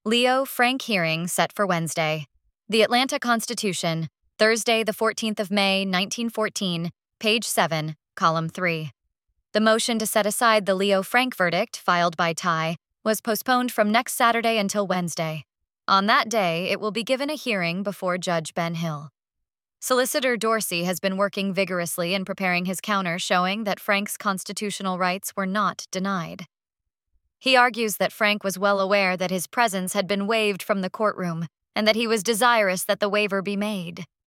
Leo Frank hearing set for Wednesday. The Atlanta Constitution, Thursday, the 14th of May, 1914, page 7, column 3. The motion to set aside the Leo Frank verdict, filed by Ty, was postponed from next Saturday until Wednesday. On that day, it will be given a hearing before Judge Ben Hill. Solicitor Dorsey has been working vigorously in preparing his counter showing that Frank's constitutional rights were not denied. He argues that Frank was well aware that his presence had been waived from the courtroom and that he was desirous that the waiver be made.